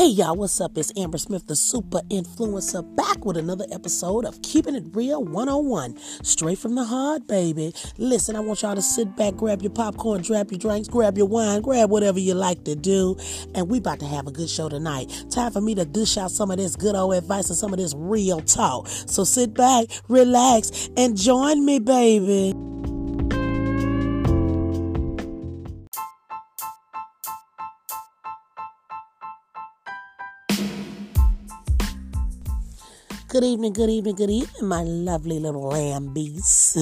Hey y'all, what's up? It's Amber Smith, the super influencer, back with another episode of Keeping It Real 101. Straight from the heart, baby. Listen, I want y'all to sit back, grab your popcorn, grab your drinks, grab your wine, grab whatever you like to do. And we about to have a good show tonight. Time for me to dish out some of this good old advice and some of this real talk. So sit back, relax, and join me, baby. Good evening, my lovely little lambies.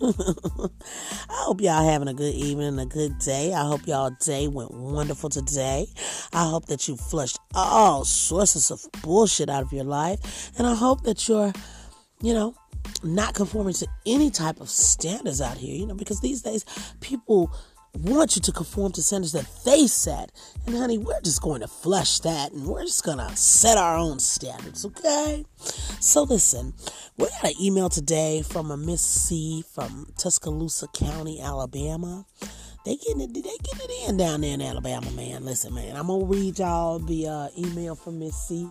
I hope y'all having a good evening, a good day. I hope y'all day went wonderful today. I hope that you flushed all sources of bullshit out of your life. And I hope that you're, not conforming to any type of standards out here, because these days people want you to conform to standards that they set. And honey, we're just going to flush that and we're just going to set our own standards, okay? So listen, we got an email today from a Miss C from Tuscaloosa County, Alabama. They getting it in down there in Alabama, man. Listen, man, I'm going to read y'all the email from Miss C.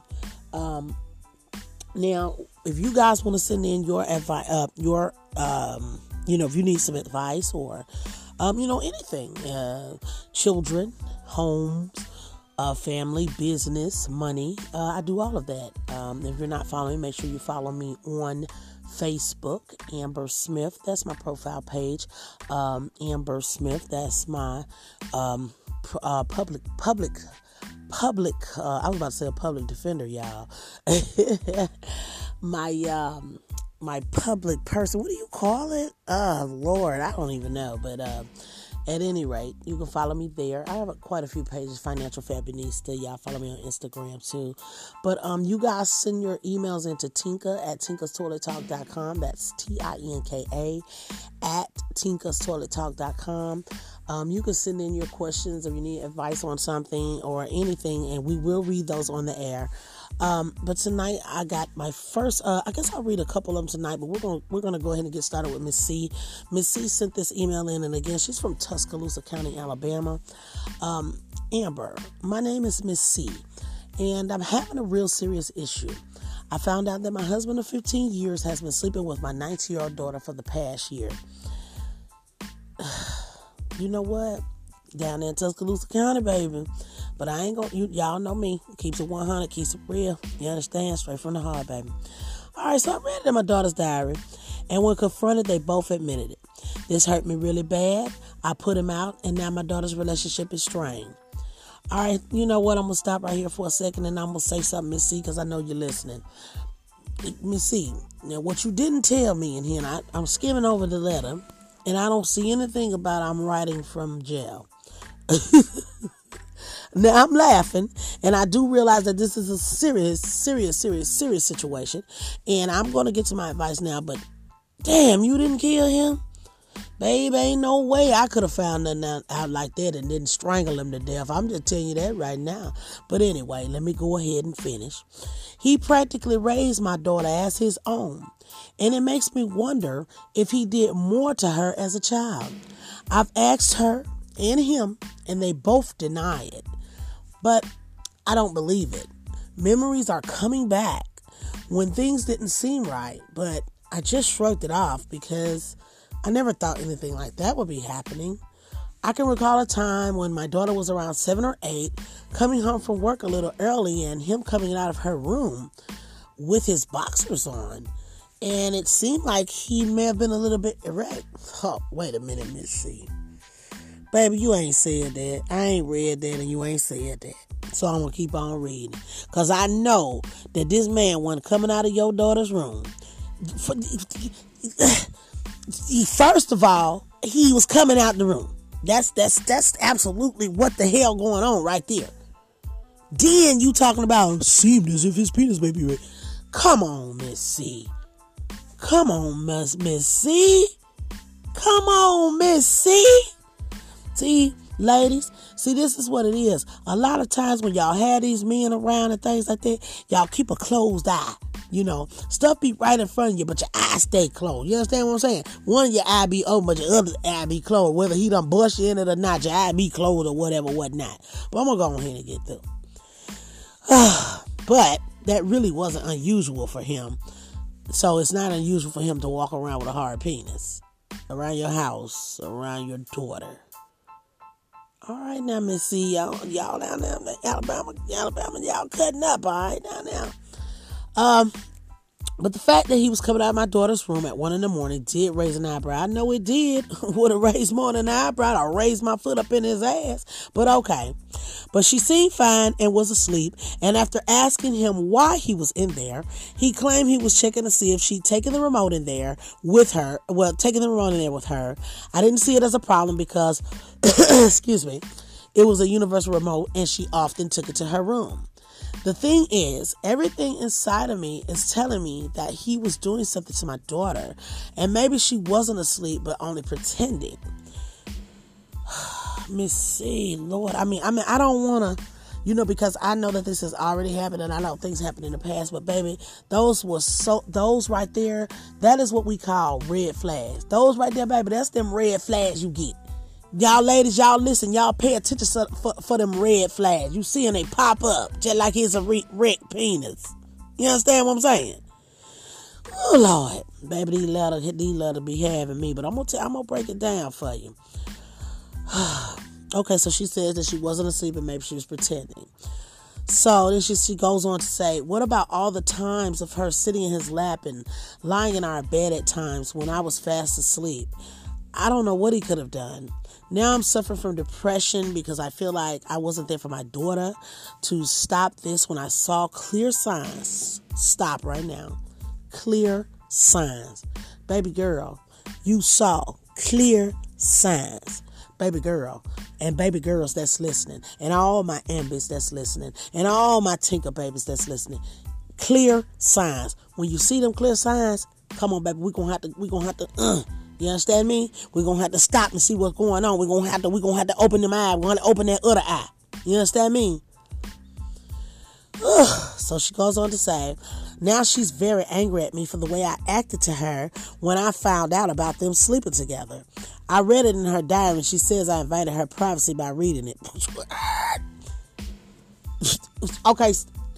Now, if you guys want to send in your advice, if you need some advice or anything, children, homes, family, business, money, I do all of that. If you're not following me, make sure you follow me on Facebook, Amber Smith. That's my profile page. Amber Smith. That's my public. I was about to say a public defender, y'all. My public person, what do you call it? Lord, I don't even know. But at any rate, you can follow me there. I have quite a few pages, Financial Fabionista. Y'all follow me on Instagram too. But you guys send your emails into Tinka at tinkastoilettalk.com. That's TINKA at tinkastoilettalk.com. You can send in your questions if you need advice on something or anything, and we will read those on the air. But tonight I got my first, I guess I'll read a couple of them tonight, but we're gonna go ahead and get started with Miss C. Miss C sent this email in, and again, she's from Tuscaloosa County, Alabama. Amber, my name is Miss C, and I'm having a real serious issue. I found out that my husband of 15 years has been sleeping with my 19-year-old daughter for the past year. You know what? Down there in Tuscaloosa County, baby. But I ain't gonna, y'all know me. Keeps it 100, keeps it real. You understand? Straight from the heart, baby. Alright, so I read it in my daughter's diary. And when confronted, they both admitted it. This hurt me really bad. I put him out, and now my daughter's relationship is strained. Alright, you know what? I'm gonna stop right here for a second, and I'm gonna say something, Miss C, because I know you're listening. Miss C, now what you didn't tell me in here, and I'm skimming over the letter, and I don't see anything about I'm writing from jail. Now I'm laughing, and I do realize that this is a serious situation, and I'm going to get to my advice now, but damn, you didn't kill him? Babe, ain't no way I could have found nothing out like that and didn't strangle him to death. I'm just telling you that right now. But anyway, let me go ahead and finish. He practically raised my daughter as his own, and it makes me wonder if he did more to her as a child. I've asked her and him, and they both deny it. But I don't believe it. Memories are coming back when things didn't seem right, but I just shrugged it off because I never thought anything like that would be happening. I can recall a time when my daughter was around 7 or 8, coming home from work a little early, and him coming out of her room with his boxers on. And it seemed like he may have been a little bit erect. Oh, wait a minute, Miss C. Baby, you ain't said that. I ain't read that, and you ain't said that. So I'm going to keep on reading. Because I know that this man wasn't coming out of your daughter's room. First of all, he was coming out the room. That's absolutely what the hell going on right there. Then you talking about seemed as if his penis may be red. Come on, Miss C. Come on, Miss C. Come on, Miss C. See, ladies, this is what it is. A lot of times when y'all have these men around and things like that, y'all keep a closed eye. Stuff be right in front of you, but your eyes stay closed. You understand what I'm saying? One of your eye be open, but your other eye be closed. Whether he done bust you in it or not, your eye be closed or whatever, whatnot. But I'm going to go ahead and get through. But that really wasn't unusual for him. So it's not unusual for him to walk around with a hard penis around your house, around your daughter. All right, now, Miss C, y'all down there, Alabama, y'all cutting up, all right, down there. But the fact that he was coming out of my daughter's room at 1 a.m. did raise an eyebrow. I know it did. Would have raised more than an eyebrow. I raised my foot up in his ass. But okay. But she seemed fine and was asleep. And after asking him why he was in there, he claimed he was checking to see if she'd taken the remote in there with her. Well, taking the remote in there with her. I didn't see it as a problem because, excuse me, it was a universal remote and she often took it to her room. The thing is, everything inside of me is telling me that he was doing something to my daughter. And maybe she wasn't asleep, but only pretending. Miss C, Lord. I mean, I don't want to, because I know that this has already happened and I know things happened in the past. But baby, those right there, that is what we call red flags. Those right there, baby, that's them red flags you get. Y'all ladies, y'all listen, y'all pay attention for them red flags. You see them, they pop up just like it's a wrecked penis. You understand what I'm saying? Oh, Lord. Baby, these letters be having me, but I'm gonna break it down for you. Okay, so she says that she wasn't asleep and maybe she was pretending. So then she goes on to say, what about all the times of her sitting in his lap and lying in our bed at times when I was fast asleep? I don't know what he could have done. Now I'm suffering from depression because I feel like I wasn't there for my daughter to stop this when I saw clear signs. Stop right now. Clear signs. Baby girl, you saw clear signs. Baby girl and baby girls that's listening and all my ambies that's listening and all my tinker babies that's listening. Clear signs. When you see them clear signs, come on, baby, we're gonna have to you understand me? We're going to have to stop and see what's going on. We're going to have to open them eye. We're going to open that other eye. You understand me? So she goes on to say, now she's very angry at me for the way I acted to her when I found out about them sleeping together. I read it in her diary and she says I invited her privacy by reading it. Okay.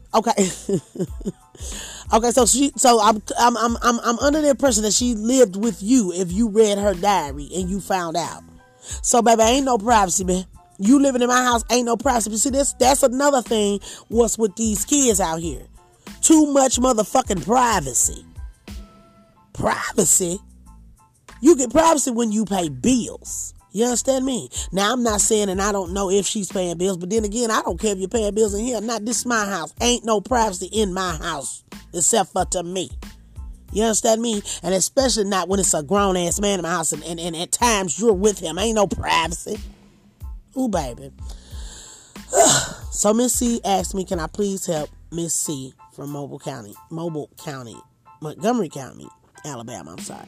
Okay, so I'm under the impression that she lived with you if you read her diary and you found out. So baby, ain't no privacy, man. You living in my house, ain't no privacy. But see, that's another thing. What's with these kids out here? Too much motherfucking privacy. Privacy? You get privacy when you pay bills. You understand me? Now, I'm not saying, and I don't know if she's paying bills, but then again, I don't care if you're paying bills in here. Not this is my house. Ain't no privacy in my house except for to me. You understand me? And especially not when it's a grown-ass man in my house and at times you're with him. Ain't no privacy. Ooh, baby. So Miss C asked me, can I please help Miss C from Montgomery County, Alabama. I'm sorry.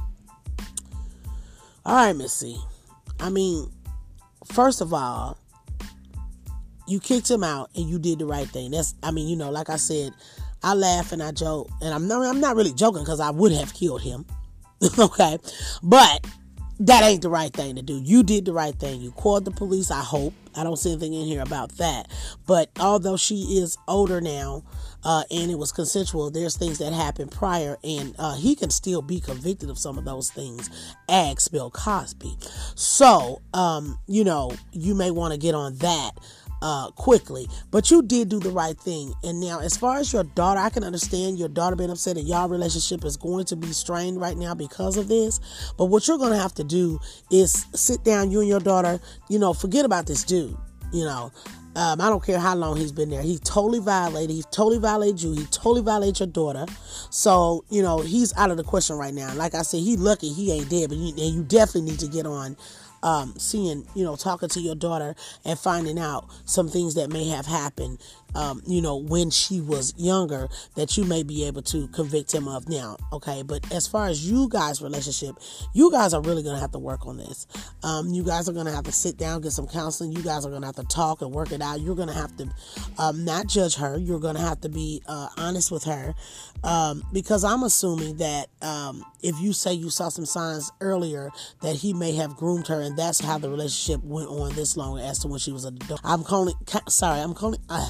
All right, Miss C. I mean, first of all, you kicked him out and you did the right thing. Like I said, I laugh and I joke, and I'm not really joking because I would have killed him. Okay, but that ain't the right thing to do. You did the right thing. You called the police. I hope. I don't see anything in here about that. But although she is older now, and it was consensual, there's things that happened prior, and he can still be convicted of some of those things. Ask Bill Cosby. So, you may want to get on that quickly. But you did do the right thing. And now, as far as your daughter, I can understand your daughter being upset and y'all relationship is going to be strained right now because of this. But what you're going to have to do is sit down, you and your daughter, forget about this dude, I don't care how long he's been there. He totally violated you. He totally violated your daughter. So, he's out of the question right now. Like I said, he lucky he ain't dead, but you definitely need to get on seeing, talking to your daughter and finding out some things that may have happened, when she was younger that you may be able to convict him of now. Okay. But as far as you guys' relationship, you guys are really going to have to work on this. You guys are going to have to sit down, get some counseling. You guys are going to have to talk and work it out. You're going to have to, not judge her. You're going to have to be, honest with her. Because I'm assuming that, if you say you saw some signs earlier that he may have groomed her, and that's how the relationship went on this long as to when she was an adult.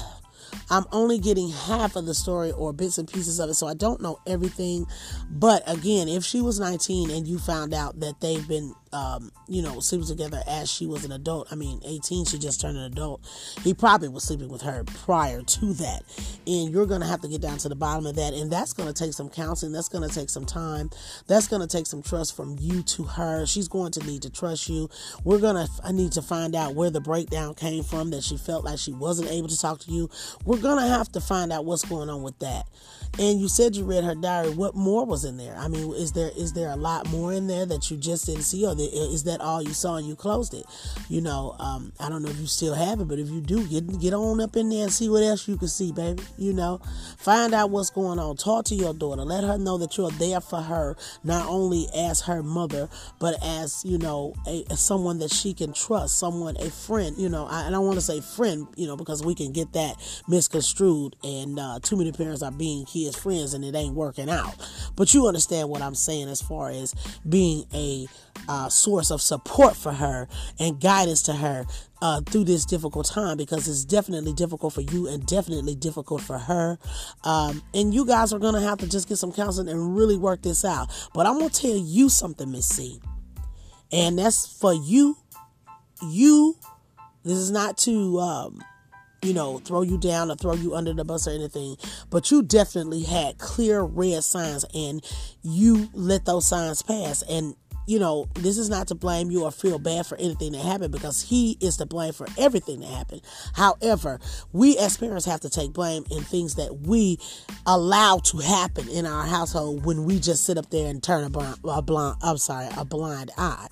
I'm only getting half of the story or bits and pieces of it, so I don't know everything. But again, if she was 19 and you found out that they've been, sleeping together as she was an adult, 18, she just turned an adult, he probably was sleeping with her prior to that. And you're going to have to get down to the bottom of that. And that's going to take some counseling. That's going to take some time. That's going to take some trust from you to her. She's going to need to trust you. I need to find out where the breakdown came from, that she felt like she wasn't able to talk to you. We're going to have to find out what's going on with that. And you said you read her diary. What more was in there? Is there a lot more in there that you just didn't see, or is that all you saw and you closed it? I don't know if you still have it, but if you do, get on up in there and see what else you can see, baby. Find out what's going on. Talk to your daughter. Let her know that you're there for her, not only as her mother, but as, as someone that she can trust, a friend. I don't want to say friend, because we can get that misconstrued, and too many parents are being kids' friends and it ain't working out. But you understand what I'm saying as far as being a source of support for her and guidance to her through this difficult time, because it's definitely difficult for you and definitely difficult for her. And you guys are going to have to just get some counseling and really work this out. But I'm going to tell you something, Miss C. And that's for you. This is not to, throw you down or throw you under the bus or anything. But you definitely had clear red signs and you let those signs pass. And this is not to blame you or feel bad for anything that happened, because he is to blame for everything that happened. However, we as parents have to take blame in things that we allow to happen in our household when we just sit up there and turn a blind eye.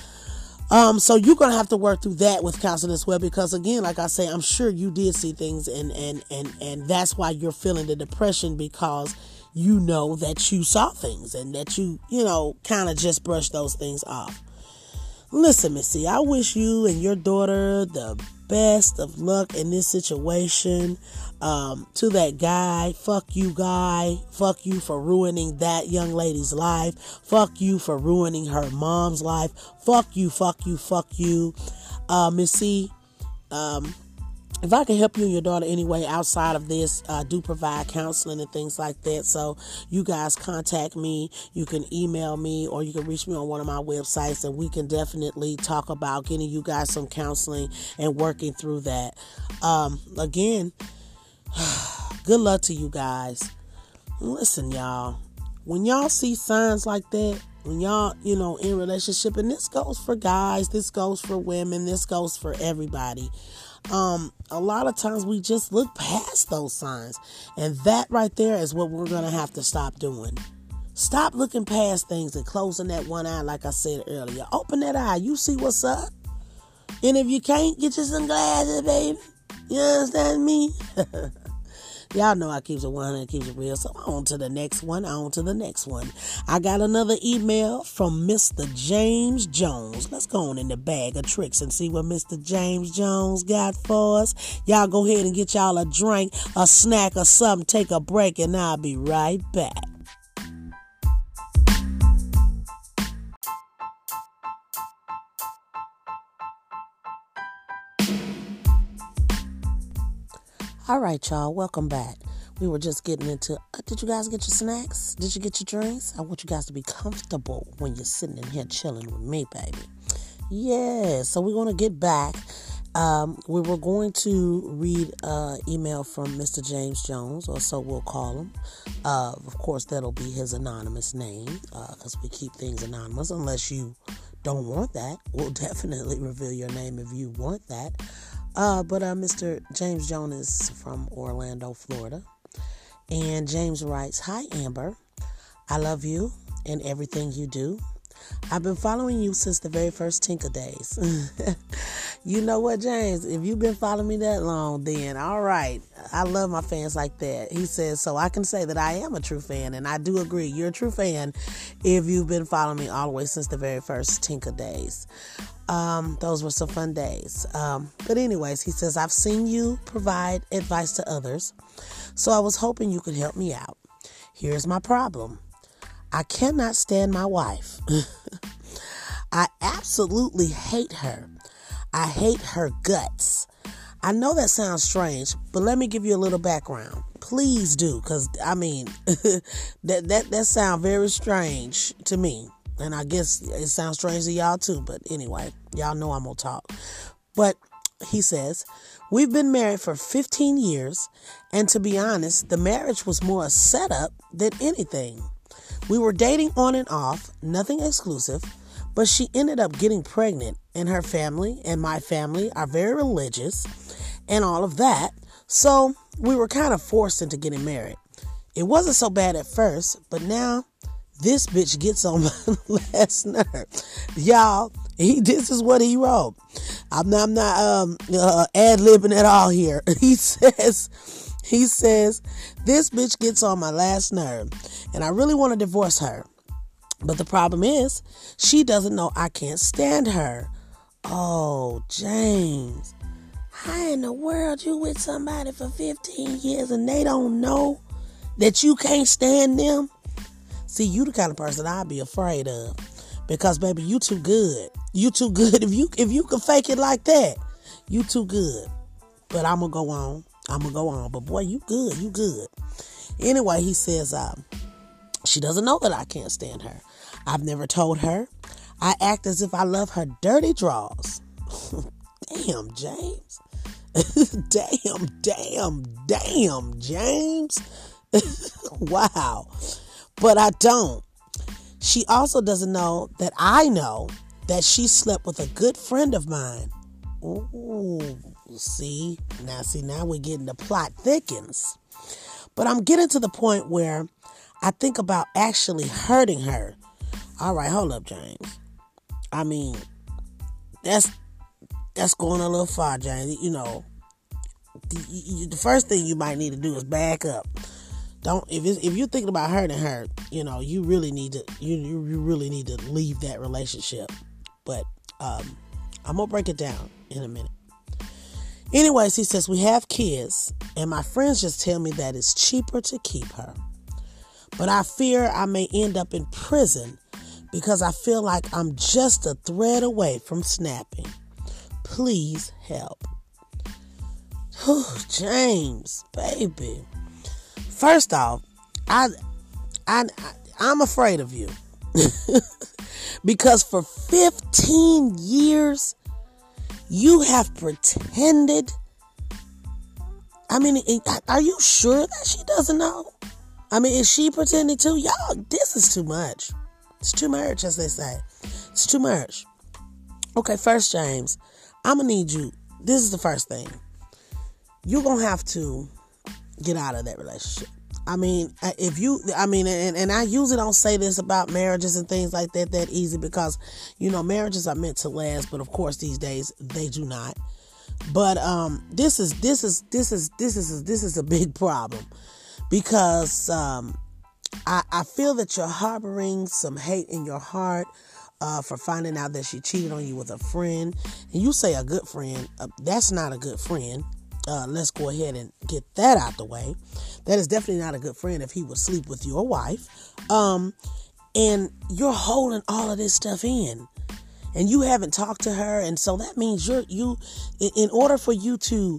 So you're going to have to work through that with counseling as well, because again, like I say, I'm sure you did see things and that's why you're feeling the depression, because you know that you saw things and that you kind of just brushed those things off. Listen, Missy, I wish you and your daughter the best of luck in this situation. To that guy, fuck you, guy. Fuck you for ruining that young lady's life. Fuck you for ruining her mom's life. Fuck you, fuck you, fuck you. Missy, if I can help you and your daughter anyway outside of this, I do provide counseling and things like that. So you guys contact me. You can email me or you can reach me on one of my websites, and we can definitely talk about getting you guys some counseling and working through that. Again, good luck to you guys. Listen, y'all, when y'all see signs like that, when y'all, in relationship, and this goes for guys, this goes for women, this goes for everybody. A lot of times we just look past those signs, and that right there is what we're going to have to stop doing. Stop looking past things and closing that one eye, like I said earlier. Open that eye. You see what's up. And if you can't, get you some glasses, baby. You understand me? Y'all know I keeps it 100, keeps it real. So on to the next one, I got another email from Mr. James Jones. Let's go on in the bag of tricks and see what Mr. James Jones got for us. Y'all go ahead and get y'all a drink, a snack, or something. Take a break, and I'll be right back. All right, y'all, welcome back. We were just getting into, did you guys get your snacks? Did you get your drinks? I want you guys to be comfortable when you're sitting in here chilling with me, baby. Yeah, so we're going to get back. We were going to read an email from Mr. James Jones, or so we'll call him. Of course, that'll be his anonymous name, because we keep things anonymous. Unless you don't want that, we'll definitely reveal your name if you want that. But Mr. James Jones is from Orlando, Florida. And James writes, "Hi, Amber. I love you and everything you do. I've been following you since the very first Tinker days." You know what, James? If you've been following me that long, then all right. I love my fans like that. He says, so I can say that I am a true fan, and I do agree. You're a true fan if you've been following me all the way since the very first Tinker days. Those were some fun days. But anyways, he says, I've seen you provide advice to others, so I was hoping you could help me out. Here's my problem. I cannot stand my wife. I absolutely hate her. I hate her guts. I know that sounds strange, but let me give you a little background. Please do, because, I mean, that sounds very strange to me. And I guess it sounds strange to y'all too, but anyway, y'all know I'm going to talk. But he says, we've been married for 15 years, and to be honest, the marriage was more a setup than anything. We were dating on and off, nothing exclusive, but she ended up getting pregnant, and her family and my family are very religious and all of that, so we were kind of forced into getting married. It wasn't so bad at first, but now this bitch gets on my last nerve. Y'all, this is what he wrote. I'm not ad-libbing at all here. He says, this bitch gets on my last nerve, and I really want to divorce her. But the problem is, she doesn't know I can't stand her. Oh, James, how in the world you with somebody for 15 years and they don't know that you can't stand them? See, you the kind of person I'd be afraid of. Because, baby, you too good. You too good. If you can fake it like that, you too good. But I'm going to go on. But, boy, you good. You good. Anyway, he says, she doesn't know that I can't stand her. I've never told her. I act as if I love her dirty draws. Damn, James. Damn, James. Wow. But I don't. She also doesn't know that I know that she slept with a good friend of mine. Ooh, see, now we're getting the plot thickens. But I'm getting to the point where I think about actually hurting her. All right, hold up, James. I mean, that's going a little far, James. You know, the first thing you might need to do is back up. If you're thinking about hurting her, you know, you really need to leave that relationship. But I'm gonna break it down in a minute. Anyways, he says we have kids, and my friends just tell me that it's cheaper to keep her. But I fear I may end up in prison because I feel like I'm just a thread away from snapping. Please help. Whew, James, baby. First off, I'm afraid of you. Because for 15 years, you have pretended. I mean, are you sure that she doesn't know? I mean, is she pretending to? Y'all, this is too much. It's too much, as they say. It's too much. Okay, first, James, I'm going to need you. This is the first thing. You're going to have to get out of that relationship. I mean, and I usually don't say this about marriages and things like that easy because, you know, marriages are meant to last, but of course these days they do not. But this is a big problem because I feel that you're harboring some hate in your heart for finding out that she cheated on you with a friend, and you say a good friend. That's not a good friend. Let's go ahead and get that out the way. That is definitely not a good friend if he would sleep with your wife. And you're holding all of this stuff in. And you haven't talked to her. And so that means you in order for you to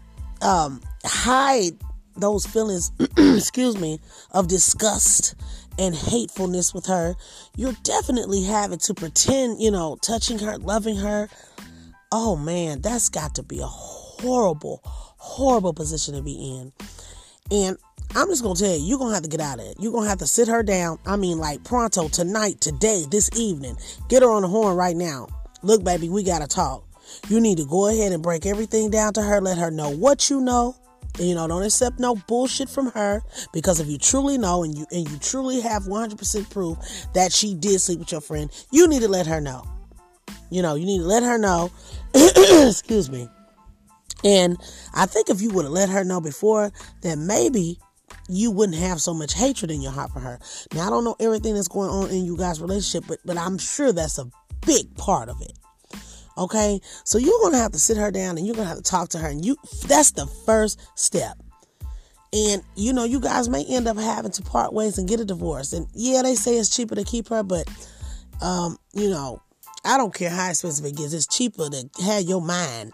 hide those feelings, excuse me, of disgust and hatefulness with her, you're definitely having to pretend, you know, touching her, loving her. Oh man, that's got to be a horrible position to be in. And I'm just going to tell you, you're going to have to get out of it. You're going to have to sit her down. I mean, like pronto, tonight, today, this evening. Get her on the horn right now. Look, baby, we got to talk. You need to go ahead and break everything down to her. Let her know what you know. And, you know, don't accept no bullshit from her. Because if you truly know and you truly have 100% proof that she did sleep with your friend, you need to let her know. You know, you need to let her know. Excuse me. And I think if you would have let her know before, then maybe you wouldn't have so much hatred in your heart for her. Now, I don't know everything that's going on in you guys' relationship, but I'm sure that's a big part of it. Okay? So you're going to have to sit her down and you're going to have to talk to her. And that's the first step. And, you know, you guys may end up having to part ways and get a divorce. And yeah, they say it's cheaper to keep her, but, you know, I don't care how expensive it gets. It's cheaper to have your mind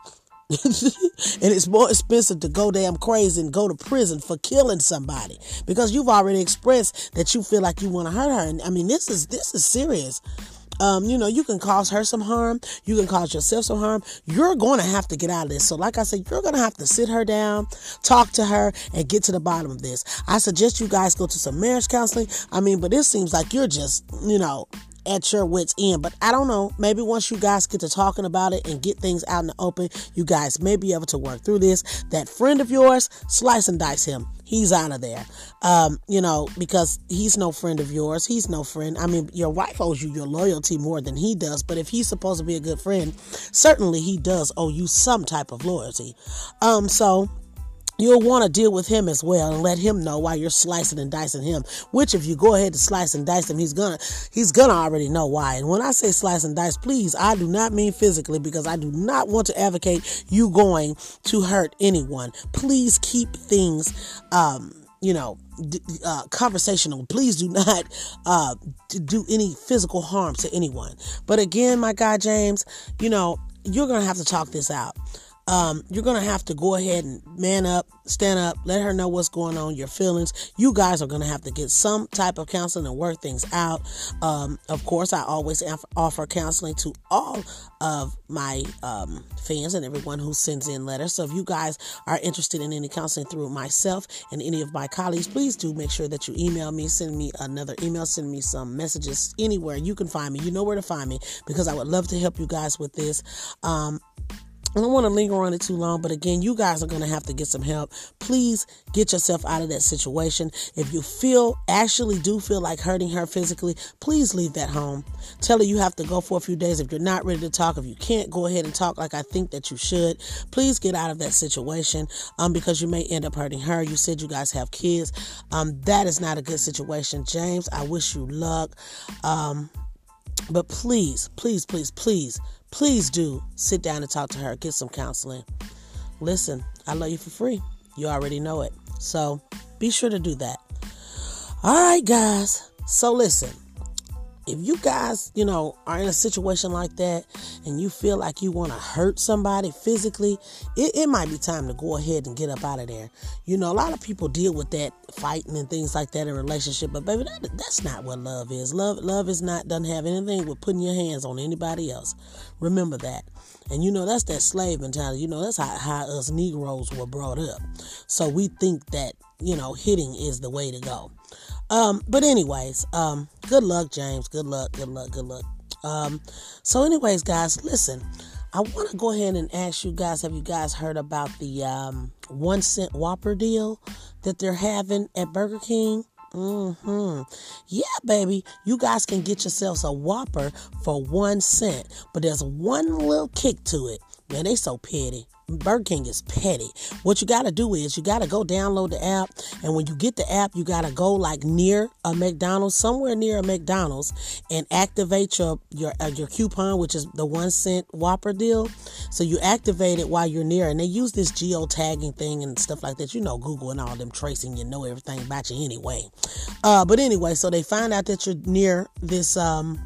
And it's more expensive to go damn crazy and go to prison for killing somebody because you've already expressed that you feel like you want to hurt her. And I mean, this is serious. You can cause her some harm. You can cause yourself some harm. You're going to have to get out of this. So like I said, you're going to have to sit her down, talk to her, and get to the bottom of this. I suggest you guys go to some marriage counseling. I mean, but it seems like you're just, at your wit's end. But I don't know. Maybe once you guys get to talking about it and get things out in the open, you guys may be able to work through this. That friend of yours, slice and dice him. He's out of there. Because he's no friend of yours. He's no friend. I mean, your wife owes you your loyalty more than he does. But if he's supposed to be a good friend, certainly he does owe you some type of loyalty. So you'll want to deal with him as well and let him know why you're slicing and dicing him. Which, if you go ahead to slice and dice him, he's gonna already know why. And when I say slice and dice, please, I do not mean physically, because I do not want to advocate you going to hurt anyone. Please keep things, conversational. Please do not do any physical harm to anyone. But again, my guy James, you're gonna have to talk this out. You're going to have to go ahead and man up, stand up, let her know what's going on, your feelings. You guys are going to have to get some type of counseling and work things out. Of course, I always offer counseling to all of my fans and everyone who sends in letters. So if you guys are interested in any counseling through myself and any of my colleagues, please do make sure that you email me, send me another email, send me some messages anywhere you can find me. You know where to find me, because I would love to help you guys with this. I don't want to linger on it too long, but again, you guys are going to have to get some help. Please get yourself out of that situation. If you actually do feel like hurting her physically, please leave that home. Tell her you have to go for a few days. If you're not ready to talk, if you can't go ahead and talk like I think that you should, please get out of that situation, because you may end up hurting her. You said you guys have kids. That is not a good situation. James, I wish you luck. But please, please, please, please, please do sit down and talk to her. Get some counseling. Listen, I love you for free. You already know it. So be sure to do that. All right, guys. So listen, if you guys, are in a situation like that and you feel like you want to hurt somebody physically, it might be time to go ahead and get up out of there. A lot of people deal with that fighting and things like that in a relationship, but baby, that's not what love is. Love doesn't have anything with putting your hands on anybody else. Remember that. And that's that slave mentality. That's how us Negroes were brought up. So we think that, hitting is the way to go. But anyways, good luck, James. Good luck. So anyways, guys, listen, I want to go ahead and ask you guys, have you guys heard about the 1 cent Whopper deal that they're having at Burger King? Yeah, baby, you guys can get yourselves a Whopper for 1 cent, but there's one little kick to it. Man, they so petty. Burger King is petty. What you got to do is you got to go download the app, and when you get the app, you got to go near a McDonald's, somewhere near a McDonald's, and activate your coupon, which is the 1 cent Whopper deal. So you activate it while you're near, and they use this geotagging thing and stuff like that. Google and all them tracing, everything about you anyway. But anyway, so they find out that you're near this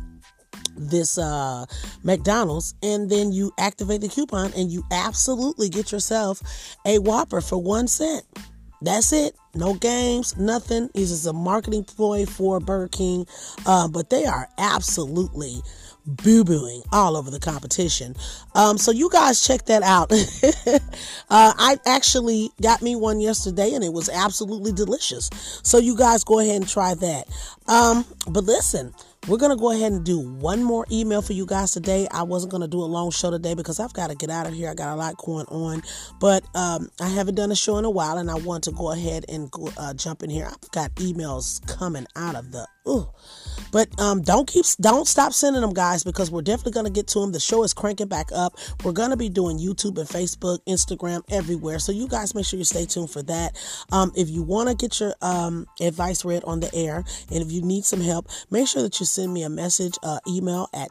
McDonald's, and then you activate the coupon and you absolutely get yourself a Whopper for 1 cent. That's it. No games, nothing. This is a marketing ploy for Burger King, but they are absolutely boo-booing all over the competition. So you guys check that out. I actually got me one yesterday and it was absolutely delicious. So you guys go ahead and try that. But listen, we're going to go ahead and do one more email for you guys today. I wasn't going to do a long show today because I've got to get out of here. I got a lot going on, but I haven't done a show in a while, and I want to go ahead and jump in here. I've got emails coming out of the but don't stop sending them, guys, because we're definitely going to get to them. The show is cranking back up. We're going to be doing YouTube and Facebook, Instagram, everywhere. So you guys make sure you stay tuned for that. If you want to get your advice read on the air, and if you need some help, make sure that you send me a message, email at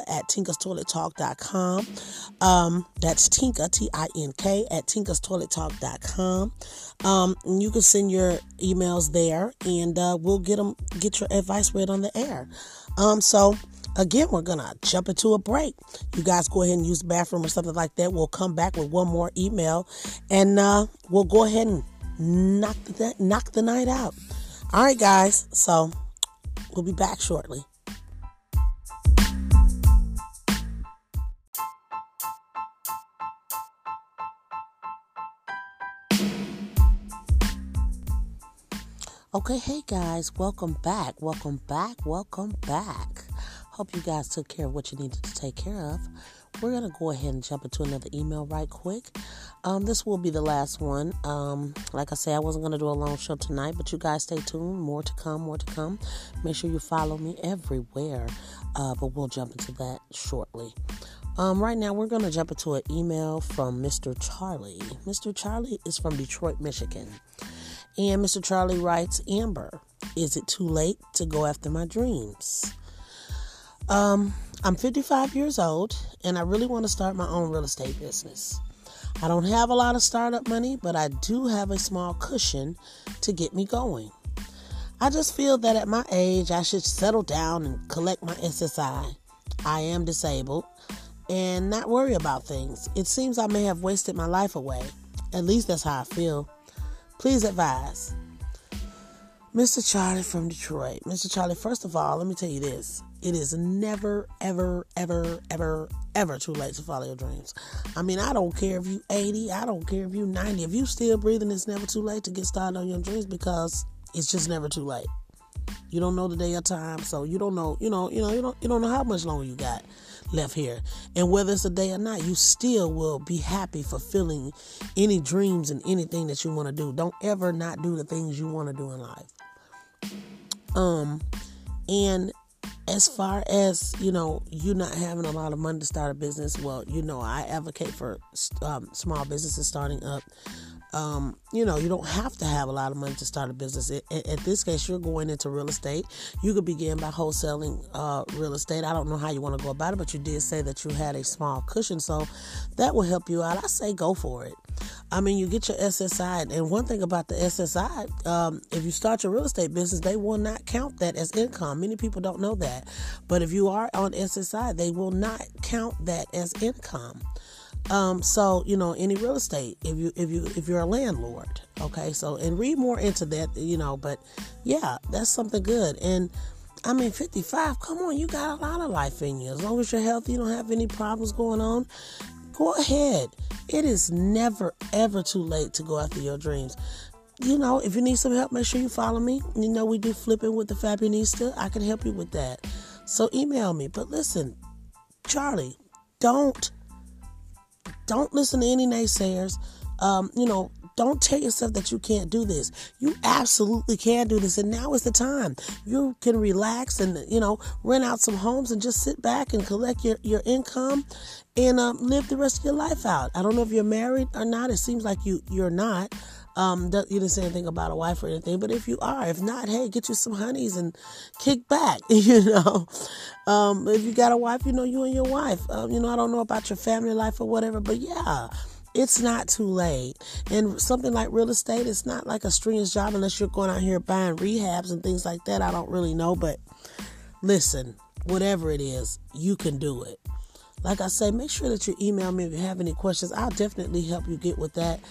tinka@tinkastoilettalk.com. That's Tinka, Tink, at tinkastoilettalk.com. And you can send your emails there, and we'll get your advice read on the air. So Again, we're going to jump into a break. You guys go ahead and use the bathroom or something like that. We'll come back with one more email, and we'll go ahead and knock the night out. All right, guys. So we'll be back shortly. Okay, hey guys, welcome back. Hope you guys took care of what you needed to take care of. We're going to go ahead and jump into another email right quick. This will be the last one. Like I said, I wasn't going to do a long show tonight, but you guys stay tuned. More to come. Make sure you follow me everywhere. But we'll jump into that shortly. Right now, we're going to jump into an email from Mr. Charlie. Mr. Charlie is from Detroit, Michigan. And Mr. Charlie writes, Amber, is it too late to go after my dreams? I'm 55 years old, and I really want to start my own real estate business. I don't have a lot of startup money, but I do have a small cushion to get me going. I just feel that at my age, I should settle down and collect my SSI. I am disabled and not worry about things. It seems I may have wasted my life away. At least that's how I feel. Please advise. Mr. Charlie from Detroit. Mr. Charlie, first of all, let me tell you this. It is never, ever, ever, ever, ever too late to follow your dreams. I mean, I don't care if you 80. I don't care if you 90. If you still breathing, it's never too late to get started on your dreams because it's just never too late. You don't know the day or time, so you don't know, you don't know how much longer you got left here. And whether it's a day or not, you still will be happy fulfilling any dreams and anything that you want to do. Don't ever not do the things you want to do in life. And as far as, you not having a lot of money to start a business, well, I advocate for small businesses starting up. You don't have to have a lot of money to start a business. At this case, you're going into real estate. You could begin by wholesaling real estate. I don't know how you want to go about it, but you did say that you had a small cushion, so that will help you out. I say go for it. I mean, you get your SSI, and one thing about the SSI, if you start your real estate business, they will not count that as income. Many people don't know that, but if you are on SSI, they will not count that as income. So, any real estate, if you're a landlord, okay, so, and read more into that, but yeah, that's something good. And I mean, 55, come on, you got a lot of life in you. As long as you're healthy, you don't have any problems going on, go ahead. It is never, ever too late to go after your dreams. If you need some help, make sure you follow me. We do flipping with the Fabionista. I can help you with that. So email me. But listen, Charlie, don't listen to any naysayers. Don't tell yourself that you can't do this. You absolutely can do this. And now is the time. You can relax and, rent out some homes and just sit back and collect your income and live the rest of your life out. I don't know if you're married or not. It seems like you're not. You didn't say anything about a wife or anything, but if you are, if not, hey, get you some honeys and kick back, if you got a wife, you and your wife, I don't know about your family life or whatever, but yeah, it's not too late. And something like real estate, it's not like a strenuous job unless you're going out here buying rehabs and things like that. I don't really know, but listen, whatever it is, you can do it. Like I say, make sure that you email me if you have any questions. I'll definitely help you get with that.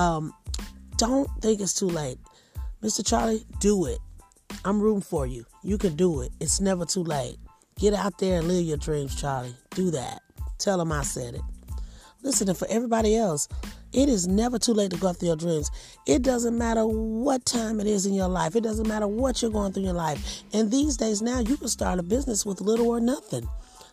Don't think it's too late. Mr. Charlie, do it. I'm rooting for you. You can do it. It's never too late. Get out there and live your dreams, Charlie. Do that. Tell them I said it. Listen, and for everybody else, it is never too late to go after your dreams. It doesn't matter what time it is in your life. It doesn't matter what you're going through in your life. And these days now, you can start a business with little or nothing.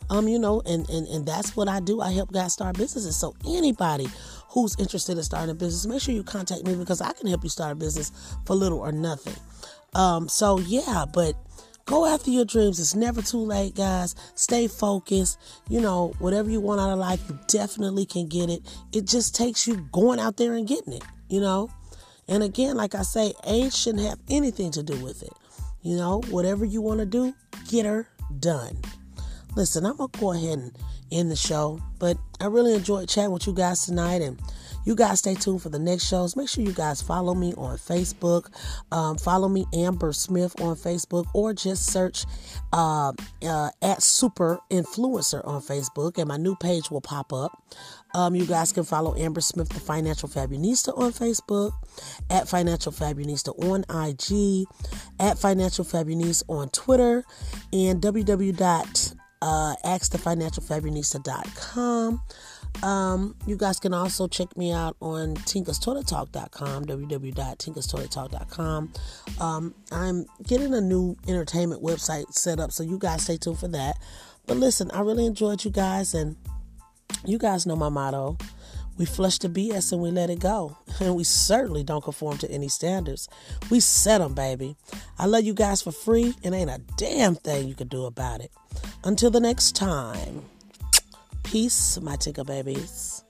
And that's what I do. I help guys start businesses. So anybody who's interested in starting a business, make sure you contact me because I can help you start a business for little or nothing. So yeah, but go after your dreams. It's never too late, guys. Stay focused. Whatever you want out of life, you definitely can get it. It just takes you going out there and getting it, And again, like I say, age shouldn't have anything to do with it. Whatever you want to do, get her done. Listen, I'm going to go ahead and end the show, but I really enjoyed chatting with you guys tonight. And, You guys stay tuned for the next shows. Make sure you guys follow me on Facebook. Follow me, Amber Smith, on Facebook, or just search at Super Influencer on Facebook, and my new page will pop up. You guys can follow Amber Smith, the Financial Fabionista, on Facebook, at Financial Fabionista on IG, at Financial Fabionista on Twitter, and www.askthefinancialfabionista.com. You guys can also check me out on tinkerstoilettalk.com, www.tinkerstoilettalk.com. I'm getting a new entertainment website set up, so you guys stay tuned for that. But listen, I really enjoyed you guys, and you guys know my motto. We flush the BS and we let it go. And we certainly don't conform to any standards. We set them, baby. I love you guys for free, and ain't a damn thing you can do about it. Until the next time, peace, my Tinker babies.